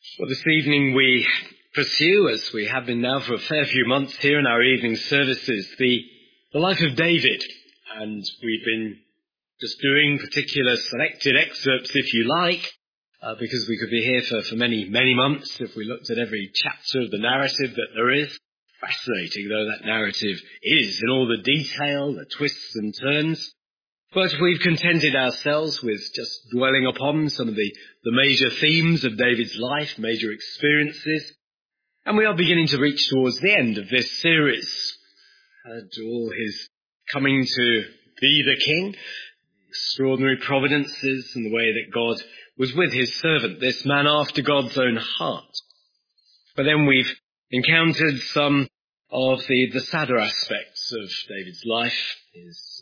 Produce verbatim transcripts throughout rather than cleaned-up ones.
Well, this evening we pursue, as we have been now for a fair few months here in our evening services, the, the life of David. And we've been just doing particular selected excerpts, if you like, uh, because we could be here for, for many, many months if we looked at every chapter of the narrative that there is. Fascinating though that narrative is in all the detail, the twists and turns. But we've contented ourselves with just dwelling upon some of the, the major themes of David's life, major experiences. And we are beginning to reach towards the end of this series. And all his coming to be the king, extraordinary providences and the way that God was with his servant, this man after God's own heart. But then we've encountered some of the, the sadder aspects of David's life, his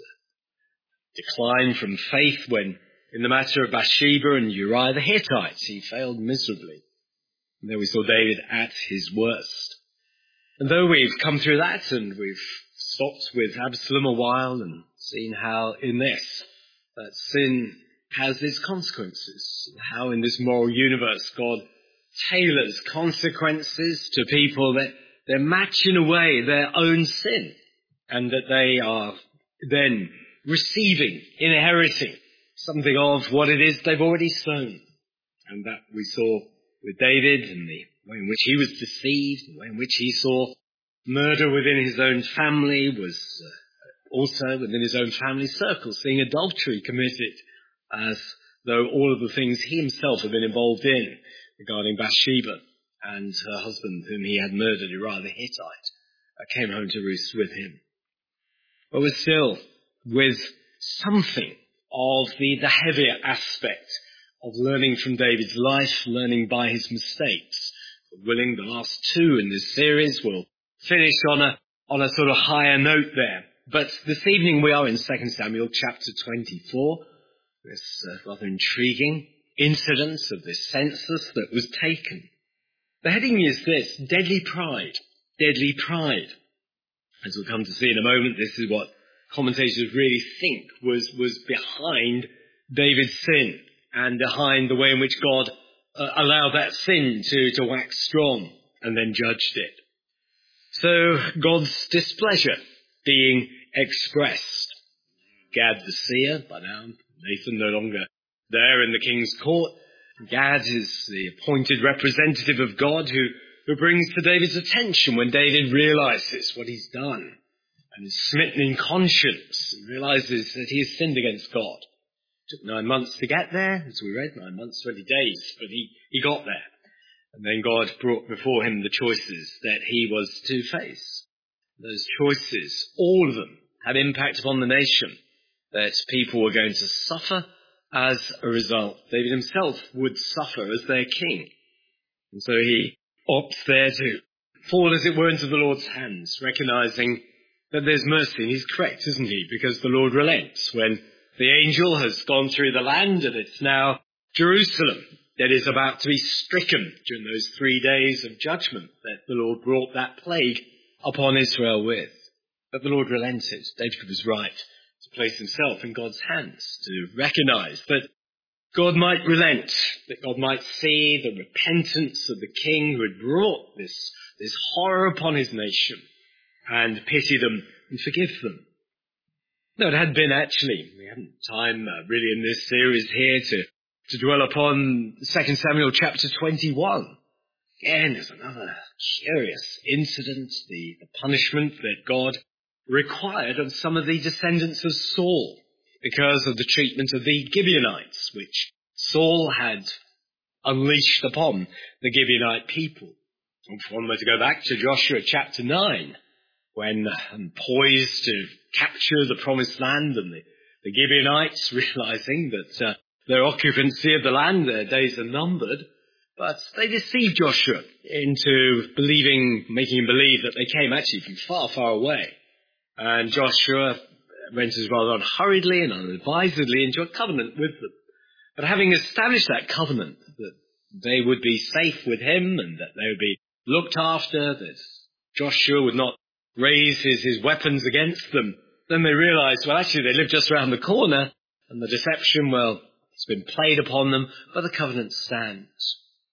decline from faith when, in the matter of Bathsheba and Uriah the Hittites, he failed miserably. And then we saw David at his worst. And though we've come through that and we've stopped with Absalom a while and seen how in this, that sin has its consequences, how in this moral universe God tailors consequences to people that they're matching away their own sin, and that they are then receiving, inheriting something of what it is they've already sown. And that we saw with David and the way in which he was deceived, the way in which he saw murder within his own family, was uh, also within his own family circle, seeing adultery committed, as though all of the things he himself had been involved in regarding Bathsheba and her husband, whom he had murdered, Uriah the Hittite, uh, came home to roost with him. But we're still with something of the, the heavier aspect of learning from David's life, learning by his mistakes. We're willing, the last two in this series will finish on a, on a sort of higher note there. But this evening we are in Second Samuel chapter twenty-four, this uh, rather intriguing incident of this census that was taken. The heading is this: deadly pride, deadly pride. As we'll come to see in a moment, this is what commentators really think was, was behind David's sin and behind the way in which God uh, allowed that sin to, to wax strong and then judged it. So God's displeasure being expressed. Gad the seer, by now Nathan no longer there in the king's court. Gad is the appointed representative of God who, who brings to David's attention when David realizes what he's done and is smitten in conscience and realizes that he has sinned against God. It took nine months to get there, as we read, nine months, twenty days, but he, he got there. And then God brought before him the choices that he was to face. Those choices, all of them, had impact upon the nation, that people were going to suffer as a result. David himself would suffer as their king. And so he opts there to fall, as it were, into the Lord's hands, recognizing that there's mercy. And he's correct, isn't he? Because the Lord relents when the angel has gone through the land and it's now Jerusalem that is about to be stricken during those three days of judgment that the Lord brought that plague upon Israel with. But the Lord relented. David was right to place himself in God's hands, to recognize that God might relent, that God might see the repentance of the king who had brought this, this horror upon his nation and pity them and forgive them. No, it had been actually, we haven't time uh, really in this series here to, to dwell upon Second Samuel chapter twenty-one. Again, there's another curious incident, the, the punishment that God required of some of the descendants of Saul because of the treatment of the Gibeonites, which Saul had unleashed upon the Gibeonite people. And if one were to go back to Joshua chapter nine, when um, poised to capture the promised land, and the, the Gibeonites realizing that uh, their occupancy of the land, their days are numbered, but they deceived Joshua into believing, making him believe that they came actually from far, far away. And Joshua enters rather unhurriedly and unadvisedly into a covenant with them. But having established that covenant, that they would be safe with him and that they would be looked after, that Joshua would not raise his, his weapons against them, then they realized, well, actually, they live just around the corner, and the deception, well, it's been played upon them, but the covenant stands.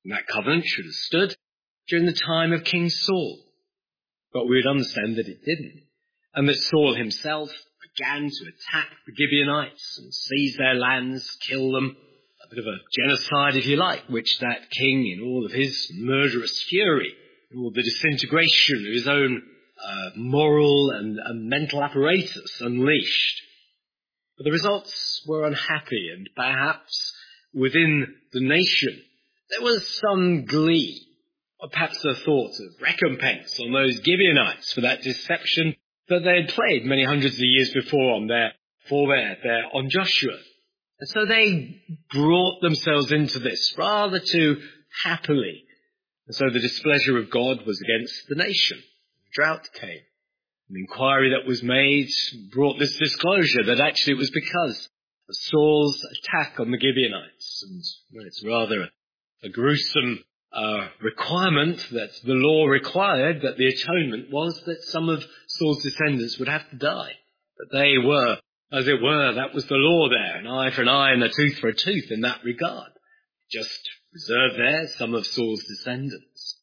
And that covenant should have stood during the time of King Saul. But we would understand that it didn't, and that Saul himself began to attack the Gibeonites and seize their lands, kill them, a bit of a genocide if you like, which that king in all of his murderous fury, in all the disintegration of his own uh, moral and, and mental apparatus unleashed. But the results were unhappy, and perhaps within the nation there was some glee, or perhaps a thought of recompense on those Gibeonites for that deception that they had played many hundreds of years before on their forebear, there on Joshua. And so they brought themselves into this rather too happily. And so the displeasure of God was against the nation. Drought came. The inquiry that was made brought this disclosure that actually it was because of Saul's attack on the Gibeonites. And well, it's rather a, a gruesome uh, requirement that the law required, that the atonement was that some of Saul's descendants would have to die. But they were, as it were, that was the law there, an eye for an eye and a tooth for a tooth in that regard. Just reserved there some of Saul's descendants.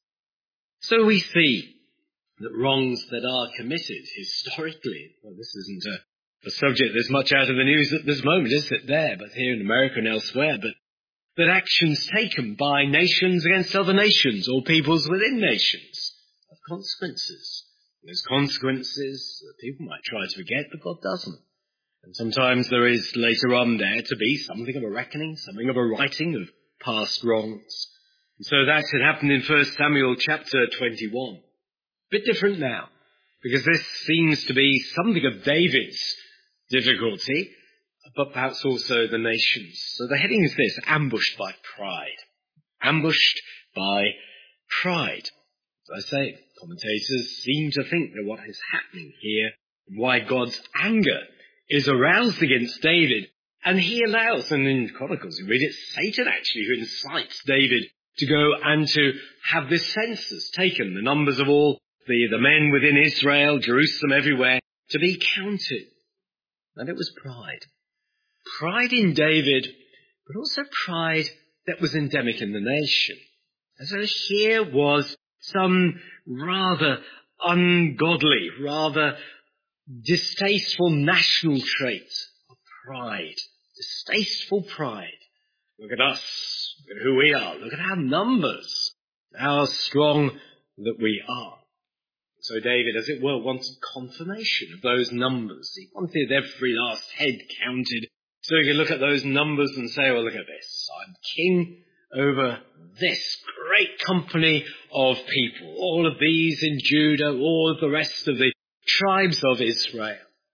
So we see that wrongs that are committed historically, well, this isn't a, a subject that's much out of the news at this moment, is it there, but here in America and elsewhere, but that actions taken by nations against other nations or peoples within nations have consequences. And those consequences that people might try to forget, but God doesn't. And sometimes there is later on there to be something of a reckoning, something of a righting of past wrongs. And so that had happened in First Samuel chapter twenty-one. A bit different now, because this seems to be something of David's difficulty, but perhaps also the nation's. So the heading is this: ambushed by pride. Ambushed by pride. As I say, commentators seem to think that what is happening here, why God's anger is aroused against David, and he allows, and in Chronicles you read it, Satan actually who incites David to go and to have this census taken, the numbers of all the, the men within Israel, Jerusalem, everywhere, to be counted. And it was pride. Pride in David, but also pride that was endemic in the nation. And so here was some rather ungodly, rather distasteful national trait of pride. Distasteful pride. Look at us, look at who we are, look at our numbers, how strong that we are. So David, as it were, wanted confirmation of those numbers. He wanted every last head counted, so he could look at those numbers and say, well, look at this. I'm king over this great company of people. All of these in Judah, all of the rest of the tribes of Israel.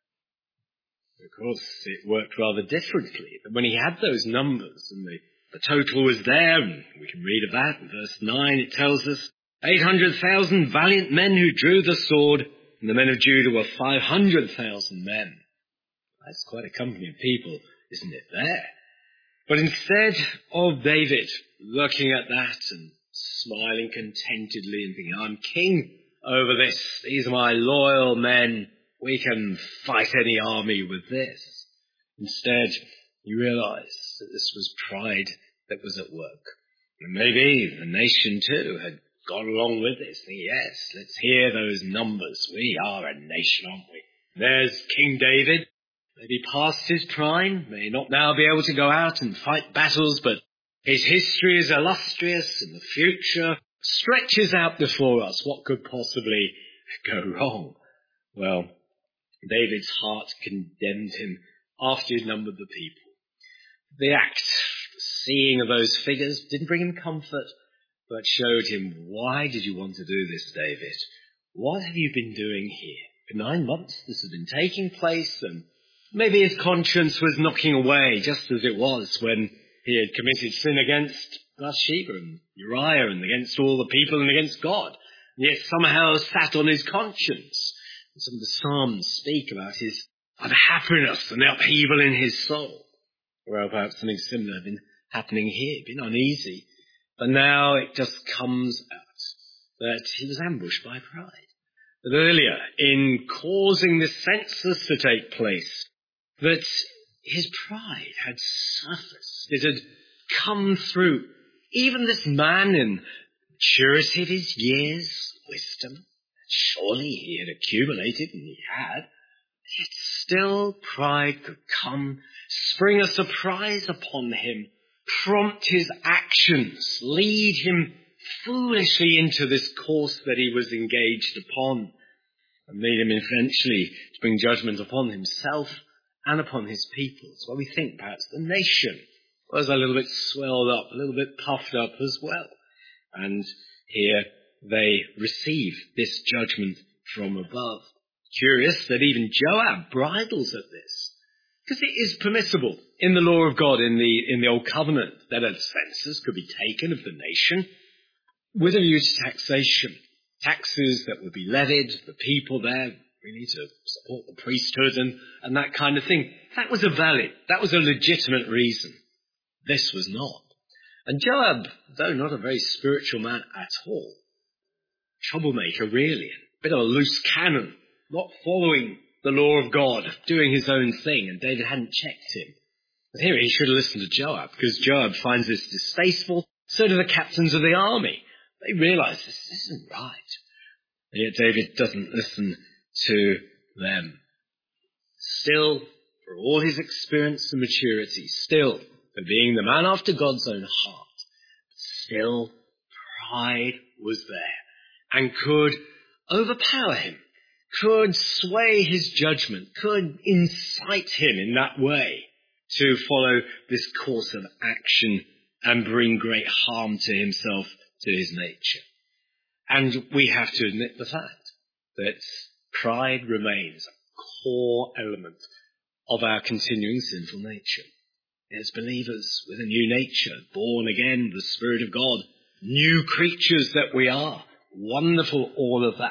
Of course, it worked rather differently. But when he had those numbers and the, the total was there, and we can read of that in verse nine, it tells us, eight hundred thousand valiant men who drew the sword, and the men of Judah were five hundred thousand men. That's quite a company of people, isn't it, there? But instead of David looking at that and smiling contentedly and thinking, I'm king over this, these are my loyal men, we can fight any army with this. Instead, you realize that this was pride that was at work. And maybe the nation too had gone along with this. Yes, let's hear those numbers. We are a nation, aren't we? There's King David, maybe past his prime, may not now be able to go out and fight battles, but his history is illustrious and the future stretches out before us. What could possibly go wrong? Well, David's heart condemned him after he'd numbered the people. The act, the seeing of those figures, didn't bring him comfort, but showed him, why did you want to do this, David? What have you been doing here? For nine months this had been taking place, and maybe his conscience was knocking away, just as it was when he had committed sin against Bathsheba and Uriah and against all the people and against God. And yet somehow sat on his conscience. And some of the Psalms speak about his unhappiness and the upheaval in his soul. Well, perhaps something similar had been happening here, been uneasy. But now it just comes out that he was ambushed by pride. That earlier, in causing the census to take place, that his pride had surfaced. It had come through even this man in maturity of his years, wisdom, surely he had accumulated, and he had, yet still pride could come, spring a surprise upon him, prompt his actions, lead him foolishly into this course that he was engaged upon, and lead him eventually to bring judgment upon himself and upon his people. So we think perhaps the nation was a little bit swelled up, a little bit puffed up as well. And here they receive this judgment from above. Curious that even Joab bridles at this, because it is permissible in the law of God, in the in the Old Covenant, that a census could be taken of the nation with a view to taxation. Taxes that would be levied, the people there really to support the priesthood and, and that kind of thing. That was a valid, that was a legitimate reason. This was not. And Joab, though not a very spiritual man at all, troublemaker really, a bit of a loose cannon, not following the law of God, doing his own thing, and David hadn't checked him. But here he should have listened to Joab, because Joab finds this distasteful. So do the captains of the army. They realize this isn't right. And yet David doesn't listen to them. Still, for all his experience and maturity, still, for being the man after God's own heart, still pride was there and could overpower him, could sway his judgment, could incite him in that way to follow this course of action and bring great harm to himself, to his nature. And we have to admit the fact that pride remains a core element of our continuing sinful nature. As believers with a new nature, born again, the Spirit of God, new creatures that we are, wonderful all of that.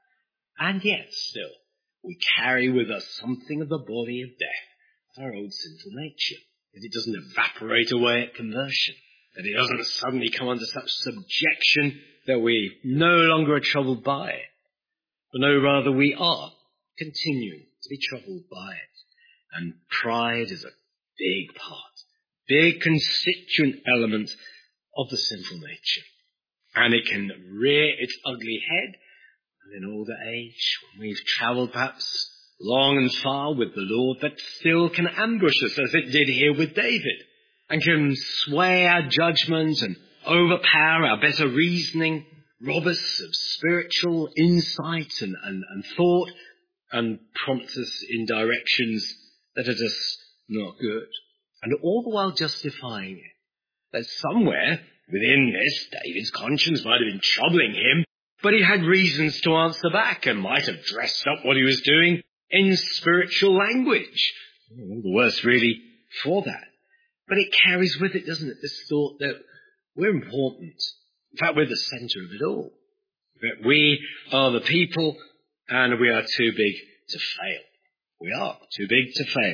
And yet still, we carry with us something of the body of death, our old sinful nature, that it doesn't evaporate away at conversion, that it doesn't suddenly come under such subjection that we no longer are troubled by it, but no, rather we are continuing to be troubled by it. And pride is a big part, big constituent element of the sinful nature. And it can rear its ugly head in older age, when we've travelled perhaps long and far with the Lord, that still can ambush us, as it did here with David, and can sway our judgment and overpower our better reasoning, rob us of spiritual insight and, and, and thought, and prompt us in directions that are just not good. And all the while justifying it. That somewhere within this, David's conscience might have been troubling him, but he had reasons to answer back and might have dressed up what he was doing in spiritual language. All the worse, really, for that. But it carries with it, doesn't it, this thought that we're important. In fact, we're the centre of it all. That we are the people and we are too big to fail. We are too big to fail.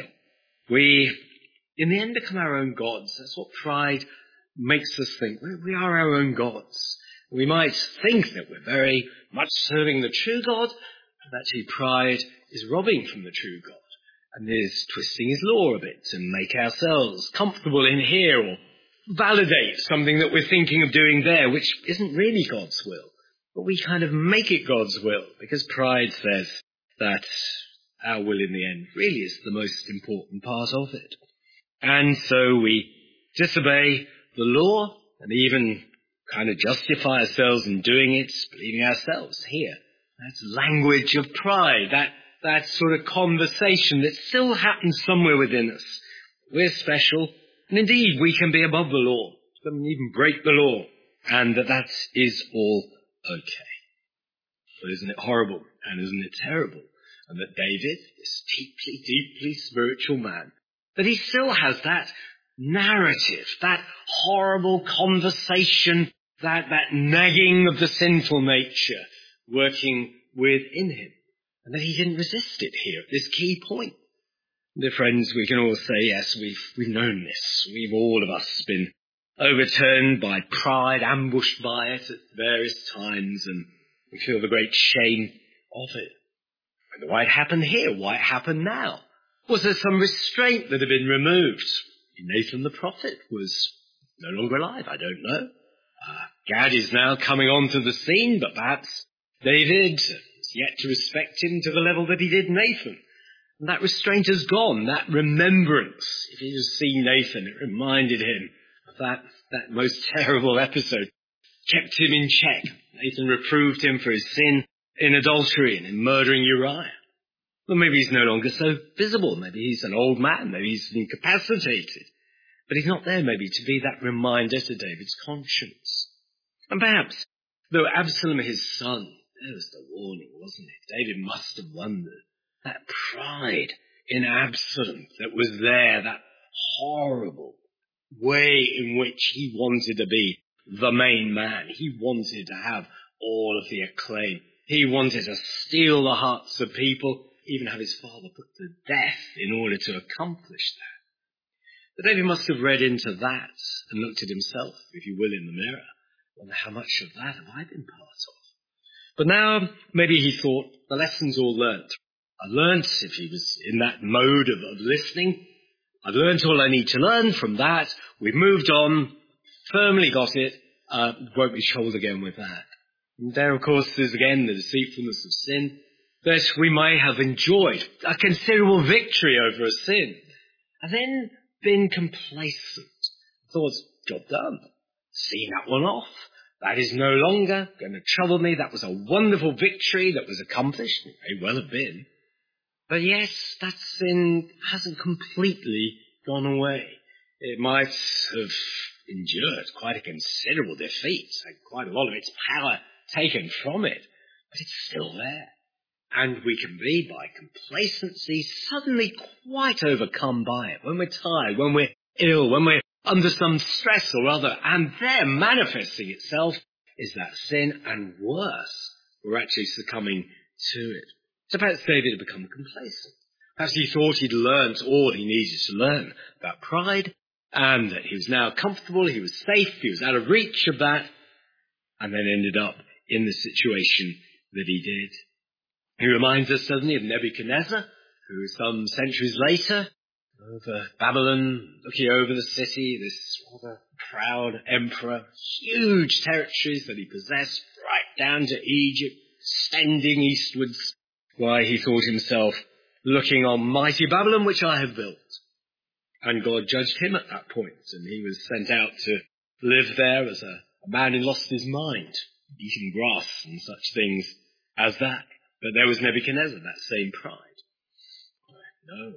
We, in the end, become our own gods. That's what pride makes us think. We are our own gods. We might think that we're very much serving the true God, but actually pride is robbing from the true God and is twisting his law a bit to make ourselves comfortable in here or validate something that we're thinking of doing there, which isn't really God's will. But we kind of make it God's will because pride says that our will in the end really is the most important part of it. And so we disobey the law and even kind of justify ourselves in doing it, believing ourselves here. That's language of pride, that, that sort of conversation that still happens somewhere within us. We're special, and indeed we can be above the law, we can even break the law, and that that is all okay. But isn't it horrible, and isn't it terrible? And that David, this deeply, deeply spiritual man, that he still has that narrative, that horrible conversation, that, that nagging of the sinful nature working within him. And that he didn't resist it here at this key point. Dear friends, we can all say, yes, we've, we've known this. We've all of us been overturned by pride, ambushed by it at various times, and we feel the great shame of it. And why it happened here? Why it happened now? Was there some restraint that had been removed? Nathan the prophet was no longer alive, I don't know. Uh, Gad is now coming onto the scene, but perhaps David has yet to respect him to the level that he did Nathan. And that restraint has gone, that remembrance. If he had seen Nathan, it reminded him of that, that most terrible episode. Kept him in check. Nathan reproved him for his sin in adultery and in murdering Uriah. Well, maybe he's no longer so visible. Maybe he's an old man. Maybe he's incapacitated. But he's not there, maybe, to be that reminder to David's conscience. And perhaps, though Absalom, his son, there was the warning, wasn't it? David must have wondered. That pride in Absalom that was there, that horrible way in which he wanted to be the main man. He wanted to have all of the acclaim. He wanted to steal the hearts of people, even have his father put to death in order to accomplish that. But David must have read into that and looked at himself, if you will, in the mirror. Wonder how much of that have I been part of? But now maybe he thought, the lesson's all learnt. I learnt, if he was in that mode of, of listening, I've learnt all I need to learn from that. We've moved on, firmly got it, uh, won't be troubled again with that. And there, of course, is again the deceitfulness of sin, that we may have enjoyed a considerable victory over a sin, and then been complacent. Thought, job done. Seen that one off. That is no longer going to trouble me. That was a wonderful victory that was accomplished. It may well have been. But yes, that sin hasn't completely gone away. It might have endured quite a considerable defeat, and quite a lot of its power taken from it, but it's still there. And we can be, by complacency, suddenly quite overcome by it. When we're tired, when we're ill, when we're under some stress or other, and there manifesting itself is that sin, and worse, we're actually succumbing to it. So perhaps David had become complacent. Perhaps he thought he'd learnt all he needed to learn about pride, and that he was now comfortable, he was safe, he was out of reach of that, and then ended up in the situation that he did. He reminds us suddenly of Nebuchadnezzar, who some centuries later, over Babylon, looking over the city, this rather proud emperor, huge territories that he possessed, right down to Egypt, extending eastwards. Why, he thought himself looking on mighty Babylon, which I have built. And God judged him at that point, and he was sent out to live there as a, a man who lost his mind, eating grass and such things as that. But there was Nebuchadnezzar, that same pride. No,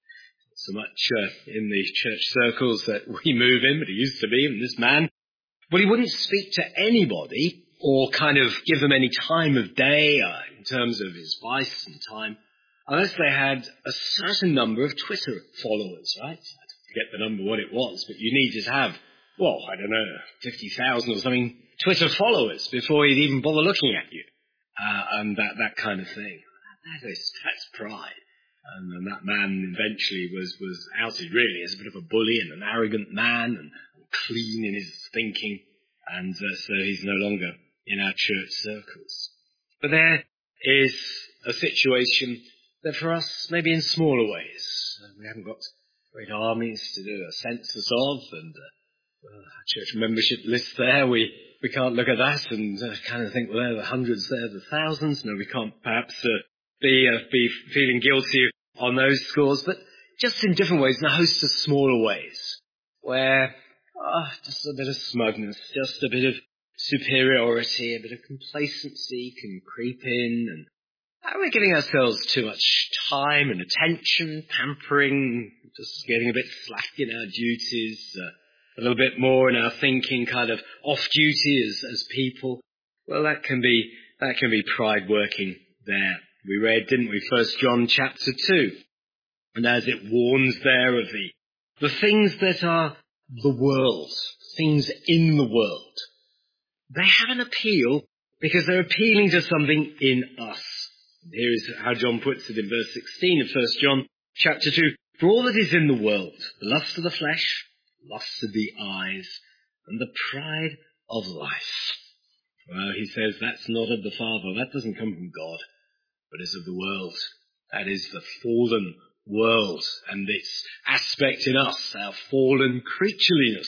so much uh, in the church circles that we move in, but he used to be, and this man, well, he wouldn't speak to anybody or kind of give them any time of day uh, in terms of his advice and time, unless they had a certain number of Twitter followers, right? I forget the number, what it was, but you needed to have, well, I don't know, fifty thousand or something Twitter followers before he'd even bother looking at you, uh, and that, that kind of thing. That is, that's pride. And, and that man eventually was, was outed really as a bit of a bully and an arrogant man and, and clean in his thinking. And uh, so he's no longer in our church circles. But there is a situation that for us, maybe in smaller ways, uh, we haven't got great armies to do a census of, and uh, well, our church membership list there, we, we can't look at that and uh, kind of think, well, there are the hundreds, there are the thousands. No, we can't perhaps uh, be, uh, be feeling guilty on those scores, but just in different ways, in a host of smaller ways, where oh, just a bit of smugness, just a bit of superiority, a bit of complacency can creep in, and uh, we're giving ourselves too much time and attention, pampering, just getting a bit slack in our duties, uh, a little bit more in our thinking, kind of off duty as, as people. Well, that can be that can be pride working there. We read, didn't we, First John chapter two, and as it warns there of the, the things that are the world, things in the world, they have an appeal because they're appealing to something in us. And here is how John puts it in verse sixteen of First John chapter two. For all that is in the world, the lust of the flesh, lust of the eyes, and the pride of life. Well, he says that's not of the Father. That doesn't come from God, but is of the world. That is the fallen world and its aspect in us, our fallen creatureliness.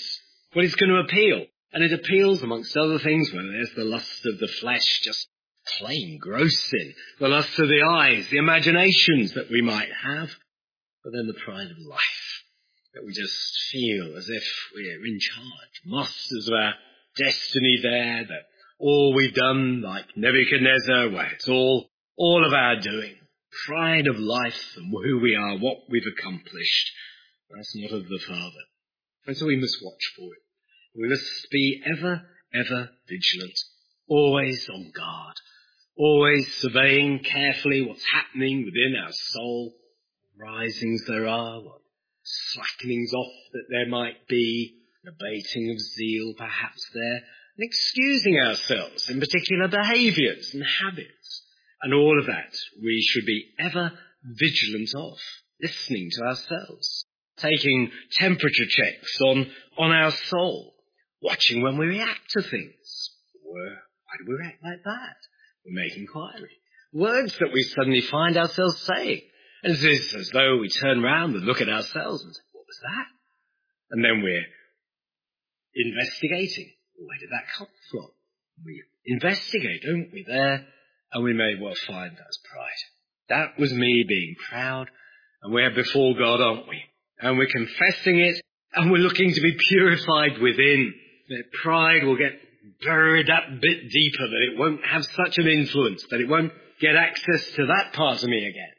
Well, it's going to appeal. And it appeals, amongst other things, when there's the lust of the flesh, just plain gross sin. The lust of the eyes, the imaginations that we might have. But then the pride of life, that we just feel as if we're in charge, masters of our destiny there, that all we've done, like Nebuchadnezzar, where it's all, all of our doing. Pride of life and who we are, what we've accomplished. That's not of the Father. And so we must watch for it. We must be ever, ever vigilant, always on guard, always surveying carefully what's happening within our soul, what risings there are, what slackenings off that there might be, an abating of zeal perhaps there, and excusing ourselves in particular behaviours and habits. And all of that we should be ever vigilant of, listening to ourselves, taking temperature checks on, on our soul, watching when we react to things. Why do we react like that? We make inquiry. Words that we suddenly find ourselves saying. As is as though we turn round and look at ourselves and say, what was that? And then we're investigating. Where did that come from? We investigate, don't we, there? And we may well find that's pride. That was me being proud. And we're before God, aren't we? And we're confessing it. And we're looking to be purified within. That pride will get buried that bit deeper, that it won't have such an influence, that it won't get access to that part of me again.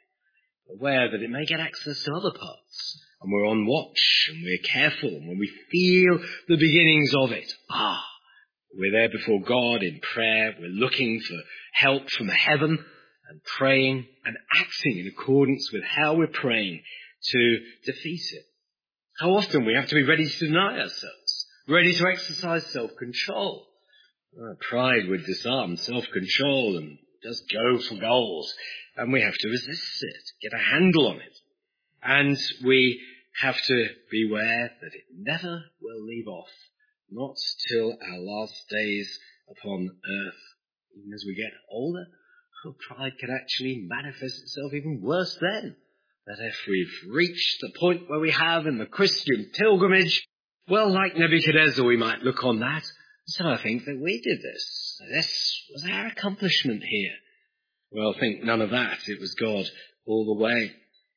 Aware that it may get access to other parts. And we're on watch, and we're careful, and when we feel the beginnings of it, ah, we're there before God in prayer, we're looking for help from heaven, and praying and acting in accordance with how we're praying to defeat it. How often we have to be ready to deny ourselves, ready to exercise self-control. Uh, pride would disarm self-control and just go for goals. And we have to resist it, get a handle on it. And we have to beware that it never will leave off, not till our last days upon earth. Even as we get older, oh, pride can actually manifest itself even worse then. That if we've reached the point where we have in the Christian pilgrimage, well, like Nebuchadnezzar, we might look on that. So I think that we did this. This was our accomplishment here. Well, think none of that. It was God all the way.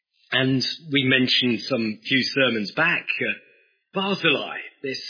And we mentioned some few sermons back, uh, Barzillai, this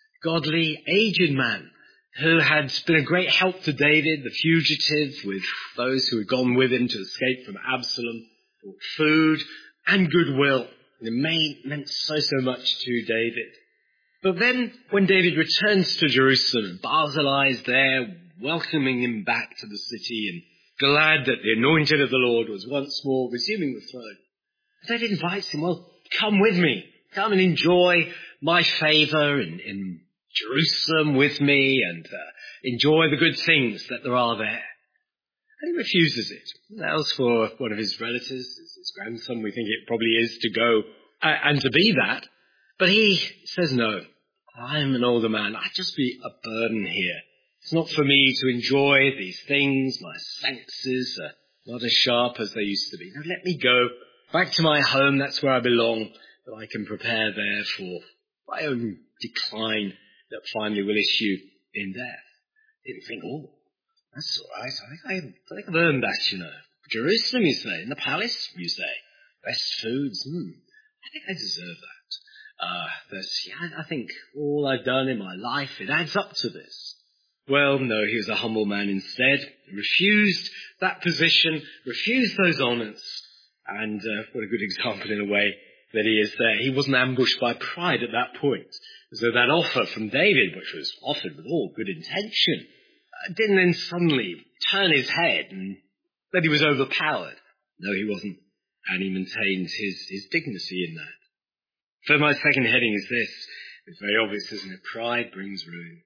godly, aged man who had been a great help to David, the fugitive, with those who had gone with him to escape from Absalom, brought food and goodwill. And it made, meant so, so much to David. But then when David returns to Jerusalem, Barzillai is there welcoming him back to the city and glad that the anointed of the Lord was once more resuming the throne. David invites him, well, come with me. Come and enjoy my favour in, in Jerusalem with me and uh, enjoy the good things that there are there. And he refuses it. That was for one of his relatives, his grandson. We think it probably is to go uh, and to be that. But he says, no, I'm an older man. I'd just be a burden here. It's not for me to enjoy these things. My senses are not as sharp as they used to be. No, let me go back to my home. That's where I belong. That I can prepare there for my own decline that finally will issue in death. Didn't think, oh, that's all right. I think, I, I think I've earned that, you know. Jerusalem, you say. In the palace, you say. Best foods. Hmm. I think I deserve that. Uh, that's, yeah, I think all I've done in my life, it adds up to this. Well, no, he was a humble man instead, refused that position, refused those honours, and uh, what a good example in a way that he is there. He wasn't ambushed by pride at that point. So that offer from David, which was offered with all good intention, uh, didn't then suddenly turn his head and that he was overpowered. No, he wasn't, and he maintained his, his dignity in that. So my second heading is this. It's very obvious, isn't it? Pride brings ruin.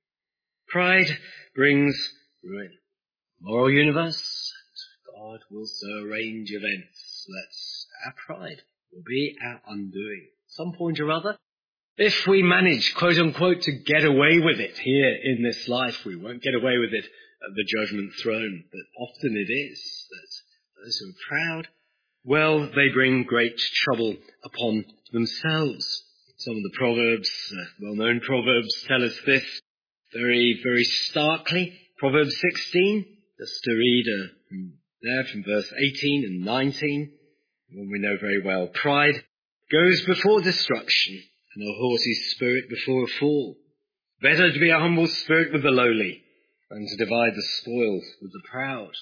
Pride brings ruin. Moral universe, God will so arrange events that our pride will be our undoing. At some point or other, if we manage, quote unquote, to get away with it here in this life, we won't get away with it at the judgment throne. But often it is that those who are proud, well, they bring great trouble upon themselves. Some of the Proverbs, uh, well-known Proverbs, tell us this very, very starkly. Proverbs sixteen, just to read uh, from there from verse eighteen and nineteen, one we know very well. Pride goes before destruction, and a haughty spirit before a fall. Better to be a humble spirit with the lowly than to divide the spoils with the proud.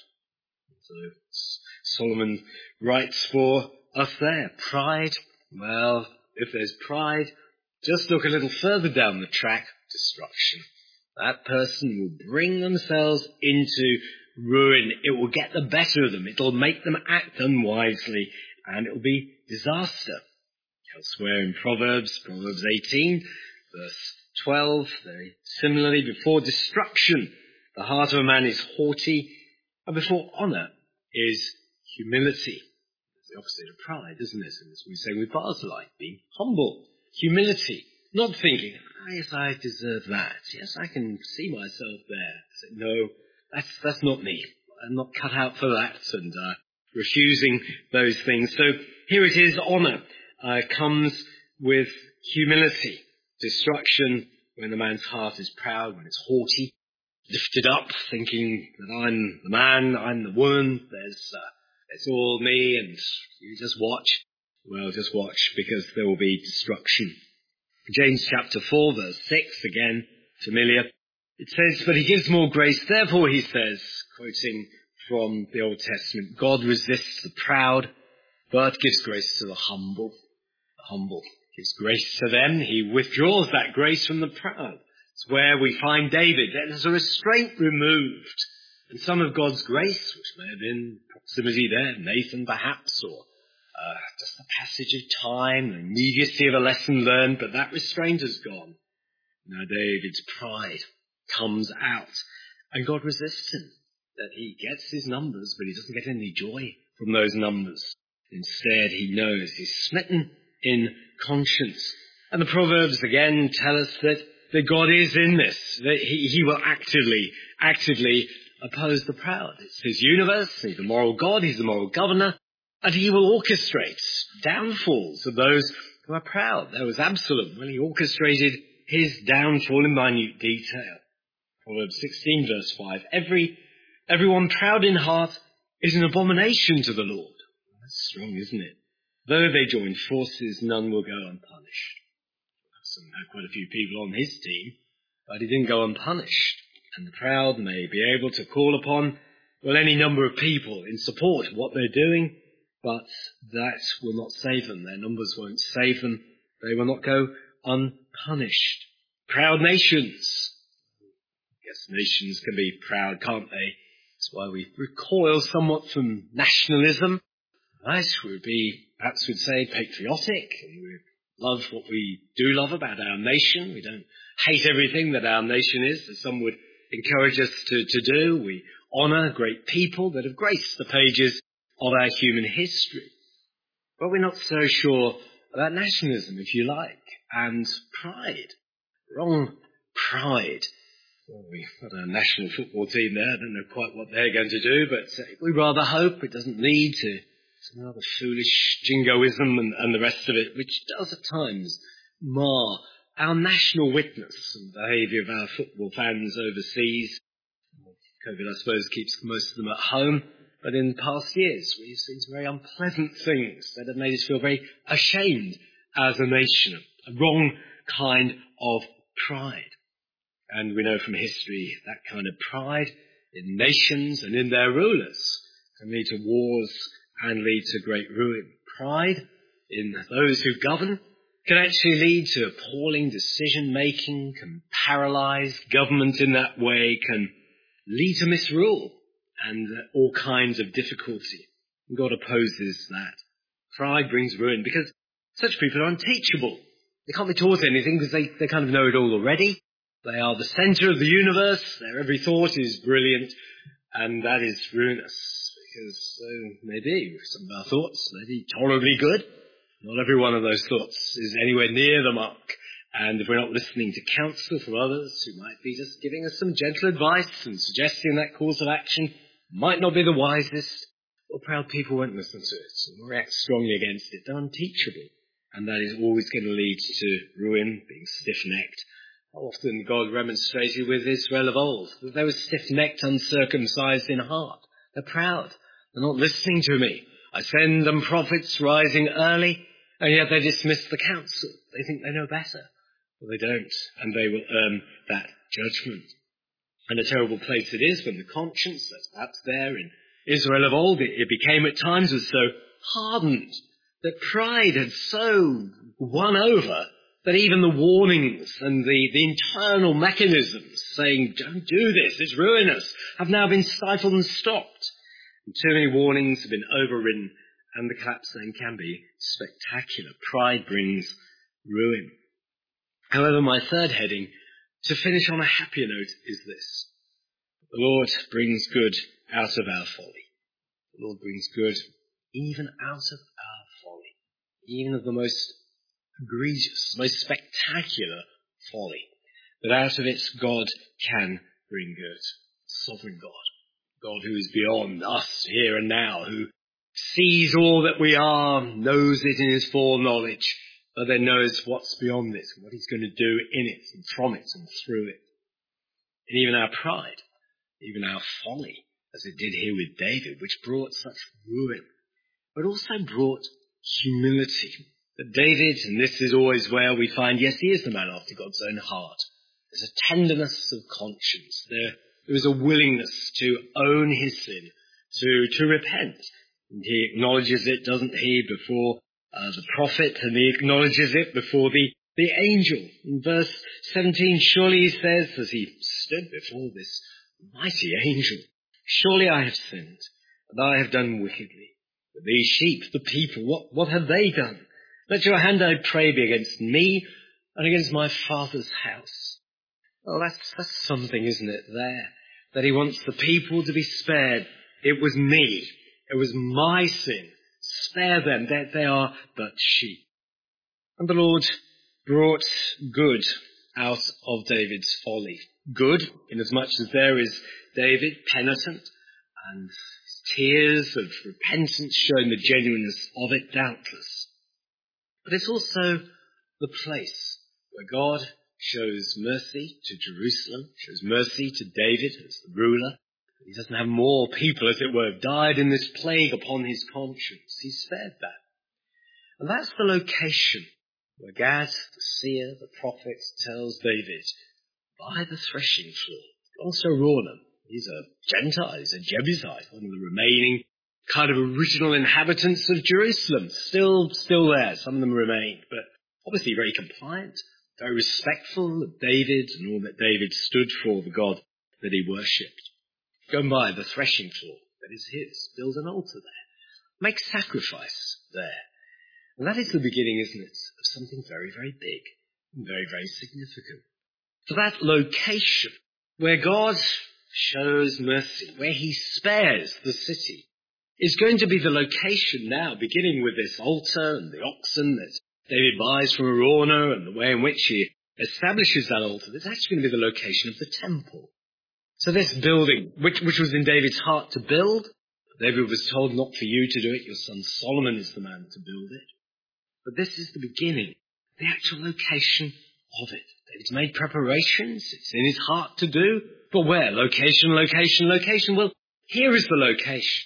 So Solomon writes for us there. Pride, well, if there's pride, just look a little further down the track, destruction. That person will bring themselves into ruin. It will get the better of them. It'll make them act unwisely, and it will be disaster. Elsewhere in Proverbs, Proverbs eighteen, verse twelve, very similarly, before destruction, the heart of a man is haughty, and before honour is humility. It's the opposite of pride, isn't it? As we say with Barzillai, being humble, humility, not thinking, ah, yes, I deserve that. Yes, I can see myself there. Say, no, that's that's not me. I'm not cut out for that, and uh, refusing those things. So here it is, honour uh, comes with humility. Destruction, when the man's heart is proud, when it's haughty, lifted up, thinking that I'm the man, I'm the woman, there's uh, it's all me, and you just watch. Well, just watch, because there will be destruction. James chapter four, verse six, again, familiar. It says, but he gives more grace. Therefore, he says, quoting from the Old Testament, God resists the proud, but gives grace to the humble. The humble gives grace to them. He withdraws that grace from the proud. It's where we find David. There's a restraint removed. And some of God's grace, which may have been proximity there, Nathan perhaps, or uh, just a passage of time, the immediacy of a lesson learned, but that restraint has gone. Now David's pride comes out, and God resists him. That he gets his numbers, but he doesn't get any joy from those numbers. Instead, he knows he's smitten in conscience. And the Proverbs again tell us that, that God is in this, that he, he will actively, actively oppose the proud. It's his universe, he's the moral God, he's the moral governor, and he will orchestrate downfalls of those who are proud. There was Absalom, when he orchestrated his downfall in minute detail. Proverbs sixteen, verse five, Every Everyone proud in heart is an abomination to the Lord. That's strong, isn't it? Though they join forces, none will go unpunished. Absalom had quite a few people on his team, but he didn't go unpunished. And the proud may be able to call upon, well, any number of people in support of what they're doing, but that will not save them. Their numbers won't save them. They will not go unpunished. Proud nations. I guess nations can be proud, can't they? That's why we recoil somewhat from nationalism. Right? We'd be, perhaps we'd say, patriotic. We love what we do love about our nation. We don't hate everything that our nation is, as some would encourage us to, to do. We honour great people that have graced the pages of our human history. But we're not so sure about nationalism, if you like, and pride. Wrong pride. Well, we've got a national football team there. I don't know quite what they're going to do, but we rather hope it doesn't lead to some other foolish jingoism and, and the rest of it, which does at times mar our national witness and behaviour of our football fans overseas. COVID, I suppose, keeps most of them at home, but in past years we've seen some very unpleasant things that have made us feel very ashamed as a nation. A wrong kind of pride. And we know from history that kind of pride in nations and in their rulers can lead to wars and lead to great ruin. Pride in those who govern can actually lead to appalling decision-making, can paralyse government in that way, can lead to misrule and all kinds of difficulty. God opposes that. Pride brings ruin because such people are unteachable. They can't be taught anything because they, they kind of know it all already. They are the centre of the universe. Their every thought is brilliant, and that is ruinous because uh, maybe some of our thoughts may be tolerably good. Not every one of those thoughts is anywhere near the mark. And if we're not listening to counsel from others who might be just giving us some gentle advice and suggesting that course of action might not be the wisest, well, proud people won't listen to it and react strongly against it. They're unteachable. And that is always going to lead to ruin, being stiff-necked. How often God remonstrated with Israel of old, that they were stiff-necked, uncircumcised in heart. They're proud. They're not listening to me. I send them prophets rising early, and yet they dismiss the counsel. They think they know better. Well, they don't, and they will earn that judgment. And a terrible place it is when the conscience, that's perhaps there in Israel of old, it, it became at times was so hardened that pride had so won over that even the warnings and the, the internal mechanisms saying, don't do this, it's ruinous, have now been stifled and stopped. And too many warnings have been overridden, and the collapse then can be spectacular. Pride brings ruin. However, my third heading, to finish on a happier note, is this. The Lord brings good out of our folly. The Lord brings good even out of our folly, even of the most egregious, most spectacular folly. But out of it, God can bring good. Sovereign God. God who is beyond us here and now, who sees all that we are, knows it in his foreknowledge, but then knows what's beyond it, what he's going to do in it and from it and through it. And even our pride, even our folly, as it did here with David, which brought such ruin, but also brought humility. That David, and this is always where we find, yes, he is the man after God's own heart. There's a tenderness of conscience. There, there is a willingness to own his sin, to, to repent. And he acknowledges it, doesn't he, before uh, the prophet, and he acknowledges it before the, the angel. In verse seventeen, surely he says, as he stood before this mighty angel, surely I have sinned, and I have done wickedly. But these sheep, the people, what, what have they done? Let your hand, I pray, be against me and against my father's house. Well, that's, that's something, isn't it, there? That he wants the people to be spared. It was me. It was my sin. Spare them. They, they are but sheep. And the Lord brought good out of David's folly. Good, inasmuch as there is David penitent, and tears of repentance showing the genuineness of it, doubtless. But it's also the place where God shows mercy to Jerusalem, shows mercy to David as the ruler. He doesn't have more people, as it were, have died in this plague upon his conscience. He spared that. And that's the location where Gad, the seer, the prophet, tells David, by the threshing floor. Also Araunah, he's a Gentile, he's a Jebusite, one of the remaining kind of original inhabitants of Jerusalem. Still, still there. Some of them remained, but obviously very compliant, very respectful of David and all that David stood for, the God that he worshipped. Go and buy the threshing floor that is his. Build an altar there. Make sacrifice there. And that is the beginning, isn't it, of something very, very big and very, very significant. For that location where God shows mercy, where he spares the city, is going to be the location now, beginning with this altar and the oxen that David buys from Araunah and the way in which he establishes that altar. It's actually going to be the location of the temple. So this building, which, which was in David's heart to build, David was told not for you to do it, your son Solomon is the man to build it. But this is the beginning, the actual location of it. David's made preparations, it's in his heart to do, but where? Location, location, location. Well, here is the location.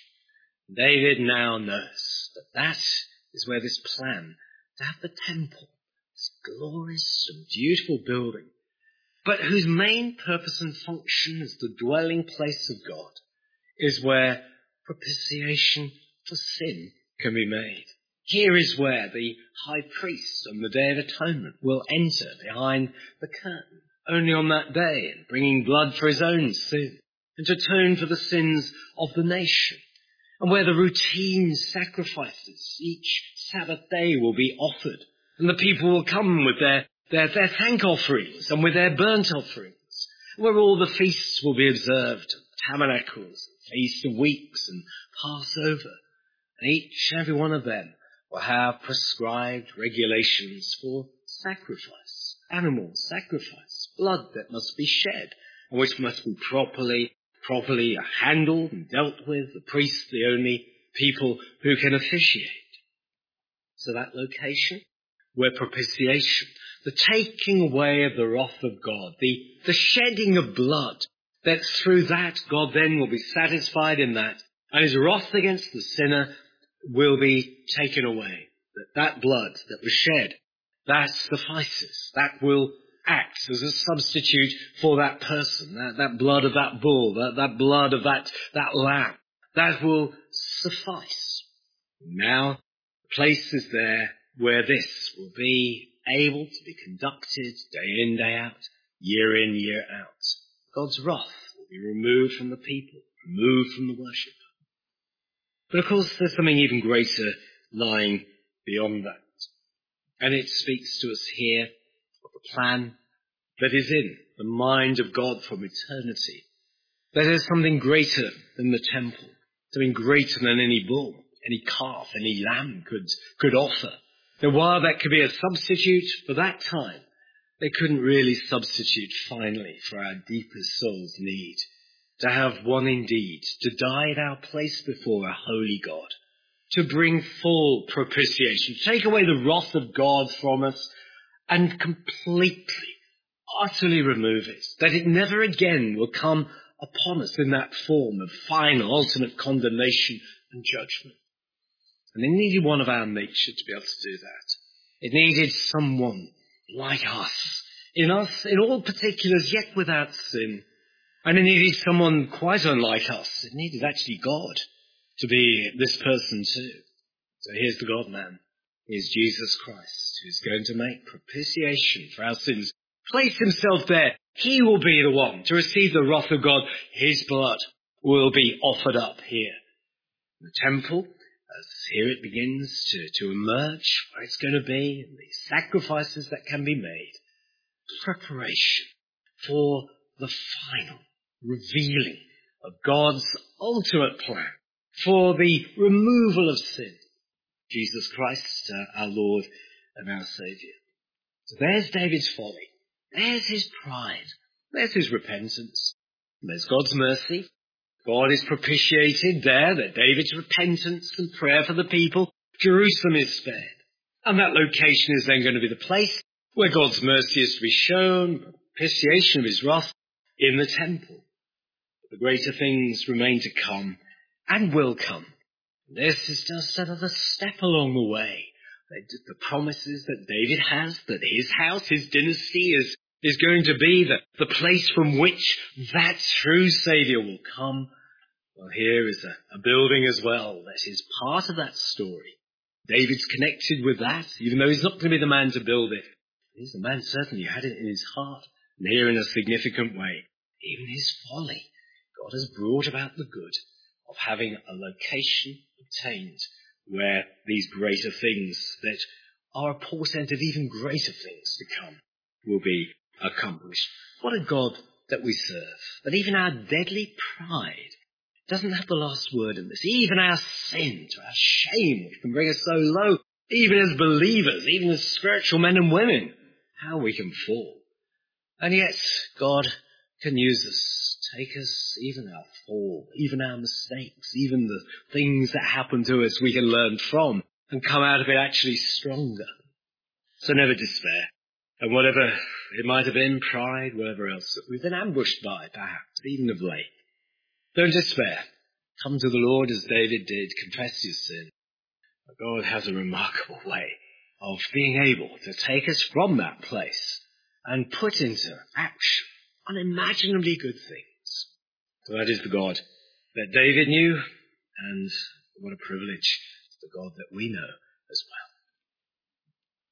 David now knows that that is where this plan to have the temple, this glorious and beautiful building, but whose main purpose and function as the dwelling place of God, is where propitiation for sin can be made. Here is where the high priest on the Day of Atonement will enter behind the curtain, only on that day, and bringing blood for his own sin, and to atone for the sins of the nation. And where the routine sacrifices each Sabbath day will be offered, and the people will come with their, their, their thank offerings and with their burnt offerings, where all the feasts will be observed, tabernacles, feast of weeks, and Passover, and each and every one of them will have prescribed regulations for sacrifice, animal sacrifice, blood that must be shed, and which must be properly properly handled and dealt with, the priests the only people who can officiate. So that location where propitiation, the taking away of the wrath of God, the, the shedding of blood, that through that God then will be satisfied in that, and his wrath against the sinner will be taken away. That that blood that was shed, that suffices. That will act as a substitute for that person, that, that blood of that bull, that, that blood of that, that lamb. That will suffice. Now, the place is there where this will be able to be conducted day in, day out, year in, year out. God's wrath will be removed from the people, removed from the worship. But of course, there's something even greater lying beyond that. And it speaks to us here of the plan that is in the mind of God from eternity. That there's something greater than the temple, something greater than any bull, any calf, any lamb could, could offer. That while that could be a substitute for that time, they couldn't really substitute finally for our deepest soul's need. To have one indeed, to die in our place before a holy God, to bring full propitiation, take away the wrath of God from us and completely, utterly remove it, that it never again will come upon us in that form of final, ultimate condemnation and judgment. And it needed one of our nature to be able to do that. It needed someone like us, in us, in all particulars, yet without sin. And it needed someone quite unlike us. It needed actually God to be this person too. So here's the God-man. Here's Jesus Christ, who's going to make propitiation for our sins. Place himself there. He will be the one to receive the wrath of God. His blood will be offered up here. The temple, as here it begins to, to emerge, where it's going to be, and the sacrifices that can be made. Preparation for the final revealing of God's ultimate plan for the removal of sin. Jesus Christ, uh, our Lord and our Saviour. So there's David's folly. There's his pride. There's his repentance. And there's God's mercy. God is propitiated there, that David's repentance and prayer for the people, Jerusalem is spared. And that location is then going to be the place where God's mercy is to be shown, propitiation of his wrath in the temple. The greater things remain to come and will come. This is just another step along the way. The promises that David has, that his house, his dynasty is, is going to be the, the place from which that true Saviour will come. Well, here is a, a building as well that is part of that story. David's connected with that, even though he's not going to be the man to build it. He's the man certainly who had it in his heart, and here in a significant way. Even his folly, God has brought about the good of having a location obtained where these greater things that are a portent of even greater things to come will be accomplished. What a God that we serve, that even our deadly pride doesn't have the last word in this. Even our sin, to our shame, which can bring us so low, even as believers, even as spiritual men and women, how we can fall. And yet God can use us, take us, even our fall, even our mistakes, even the things that happen to us we can learn from and come out of it actually stronger. So never despair. And whatever it might have been, pride, whatever else that we've been ambushed by, perhaps, even of late, don't despair. Come to the Lord as David did, confess your sin. God has a remarkable way of being able to take us from that place and put into action unimaginably good things. So that is the God that David knew, and what a privilege, it's the God that we know as well.